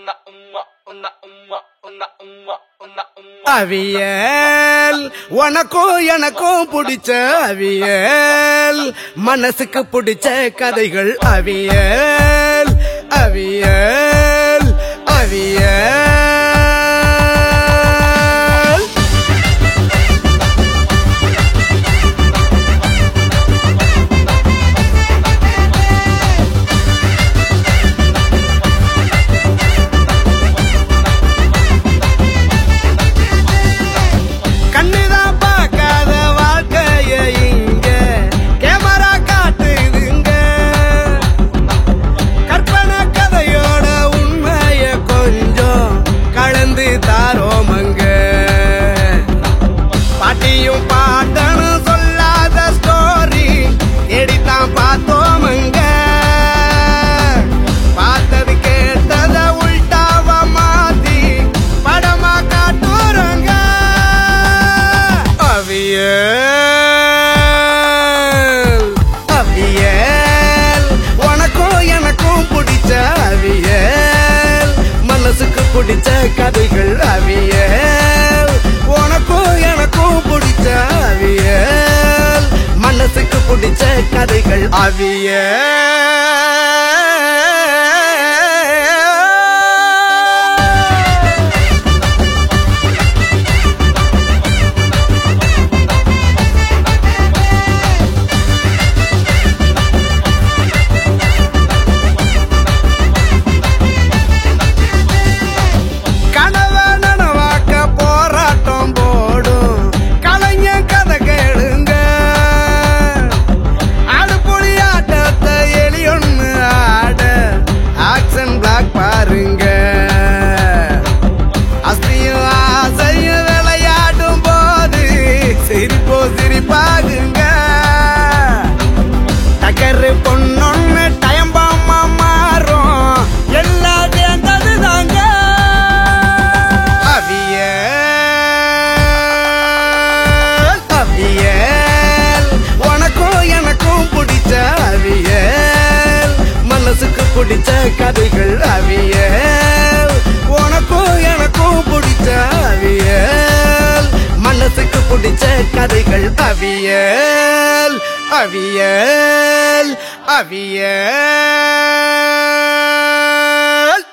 அவியல் உனக்கும் எனக்கும் பிடிச்ச அவியல் மனசுக்கு பிடிச்ச கதைகள் அவியல் அவியல் அவியல் பிடிச்ச கதைகள் அவியல் உனக்கும் எனக்கும் பிடிச்ச அவியல் மனசுக்கு பிடிச்ச கதைகள் அவியல் சிரிப்பாகுங்க டக்கரு பொண்ணொன்னு டைம் பாமா மாறும் எல்லாம் சேர்ந்தது தாங்க அவியல் அவியல் உனக்கும் எனக்கும் பிடிச்ச அவியல் மனசுக்கு பிடிச்ச கதைகள் அவியல் உனக்கும் எனக்கும் பிடிச்ச அவியல் மனசுக்கு பிடிச்ச கதைகள் அவியல் அவியல் அவியல்